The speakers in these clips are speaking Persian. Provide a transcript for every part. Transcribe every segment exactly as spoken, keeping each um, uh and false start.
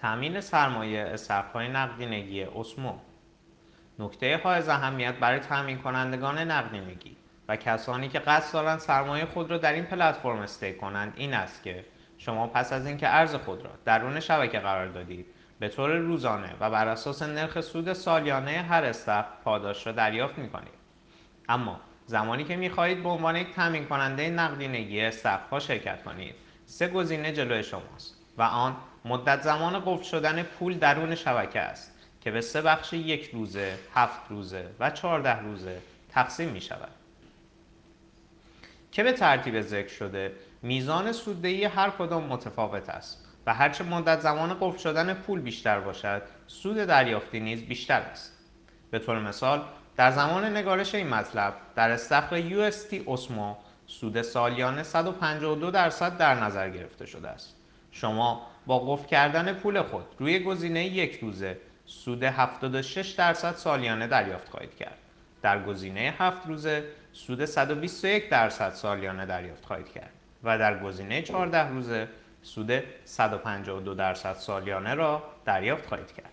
تامین سرمایه استخرهای نقدینگی اسمو. نکته حائز اهمیت برای تامین کنندگان نقدینگی و کسانی که قصد دارند سرمایه خود را در این پلتفرم استیک کنند این است که شما پس از اینکه ارز خود را درون شبکه قرار دادید به طور روزانه و بر اساس نرخ سود سالیانه هر استخر پاداش را دریافت می‌کنید. اما زمانی که می‌خواهید به عنوان یک تامین کننده نقدینگی استخرها شرکت کنید، سه گزینه جلوی شماست و آن مدت زمان قفل شدن پول درون شبکه است که به سه بخش یک روزه، هفت روزه و چهارده روزه تقسیم می شود که به ترتیب ذکر شده میزان سوددهی هر کدام متفاوت است و هرچه مدت زمان قفل شدن پول بیشتر باشد، سود دریافتی نیز بیشتر است. به طور مثال، در زمان نگارش این مطلب در استخر یو اس تی اسمو سود سالیانه صد و پنجاه و دو درصد در نظر گرفته شده است. شما با قفل کردن پول خود روی گزینه یک روزه سود هفتاد و شش درصد سالیانه دریافت خواهید کرد. در گزینه هفت روزه سود صد و بیست و یک درصد سالیانه دریافت خواهید کرد و در گزینه چهارده روزه سود صد و پنجاه و دو درصد سالیانه را دریافت خواهید کرد.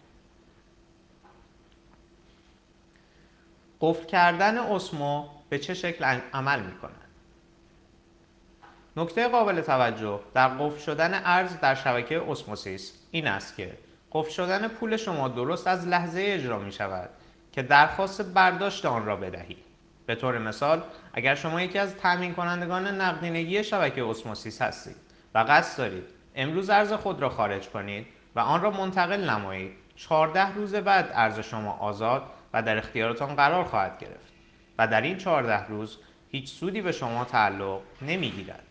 قفل کردن اسمو به چه شکل عمل می کند؟ نکته قابل توجه در قفل شدن ارز در شبکه اسموسیس این است که قفل شدن پول شما درست از لحظه اجرا می شود که درخواست برداشت آن را بدهید. به طور مثال، اگر شما یکی از تامین کنندگان نقدینگی شبکه اسموسیس هستید و قصد دارید امروز ارز خود را خارج کنید و آن را منتقل نمایید، چهارده روز بعد ارز شما آزاد و در اختیارتان قرار خواهد گرفت و در این چهارده روز هیچ سودی به شما تعلق نمیگیرد.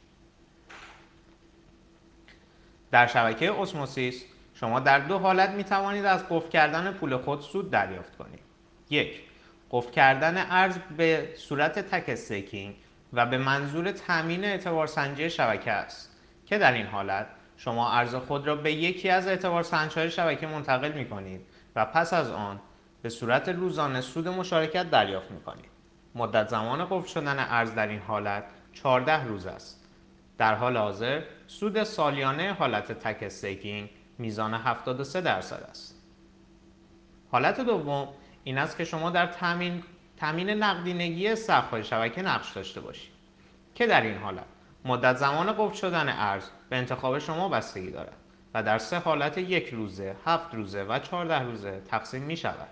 در شبکه اسموسیس شما در دو حالت می توانید از قفل کردن پول خود سود دریافت کنید. یک، قفل کردن ارز به صورت تک استیکینگ و به منظور تامین اعتبارسنجی شبکه است که در این حالت شما ارز خود را به یکی از اعتبارسنج‌های شبکه منتقل می کنید و پس از آن به صورت روزانه سود مشارکت دریافت می کنید. مدت زمان قفل شدن ارز در این حالت چهارده روز است. در حال حاضر سود سالیانه حالت تک استیکینگ میزان هفتاد و سه درصد است. حالت دوم این است که شما در تامین تامین نقدینگی استخرهای شبکه نقش داشته باشید که در این حالت مدت زمان قفل شدن ارز به انتخاب شما بستگی دارد و در سه حالت یک روزه، هفت روزه و چهارده روزه تقسیم می شود.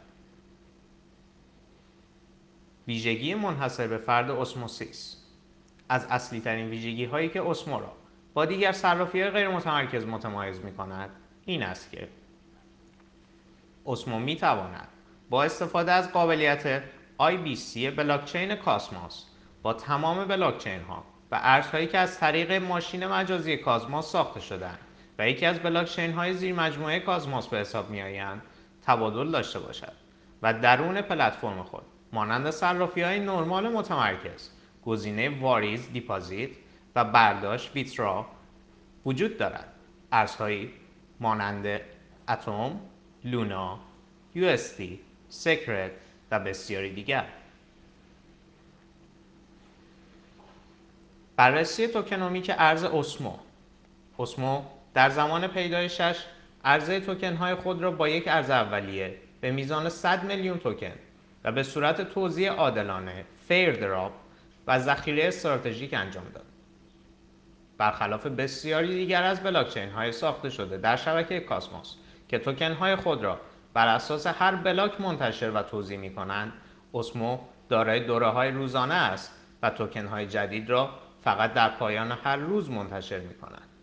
ویژگی منحصر به فرد اسموسیس. از اصلی ترین ویژگی هایی که اسمو را با دیگر صرافی های غیر متمرکز متمایز می کند این است که اسمو می تواند با استفاده از قابلیت آی بی سی بلاکچین کاسموس با تمام بلاکچین ها و ارزهایی که از طریق ماشین مجازی کاسموس ساخته شدند و یکی از بلاکچین های زیر مجموعه کاسموس به حساب می آیند تبادل داشته باشد و درون پلتفرم خود مانند صرافی های نرمال متمرکز گزینه واریز دیپازیت و برداشت ویترا وجود دارد. ارزهایی مانند اتم، لونا، یو اس تی، سیکرت و بسیاری دیگر. بررسی توکنومیک ارز اسمو. اسمو در زمان پیدایشش عرضه توکن های خود را با یک ارز اولیه به میزان صد میلیون توکن و به صورت توزیع عادلانه فیر دراپ و ذخیره استراتژیک انجام داد. برخلاف بسیاری دیگر از بلاکچین های ساخته شده در شبکه کاسموس که توکن های خود را بر اساس هر بلاک منتشر و توزیع می کنند، اسمو دارای دوره های روزانه است و توکن های جدید را فقط در پایان هر روز منتشر می کند.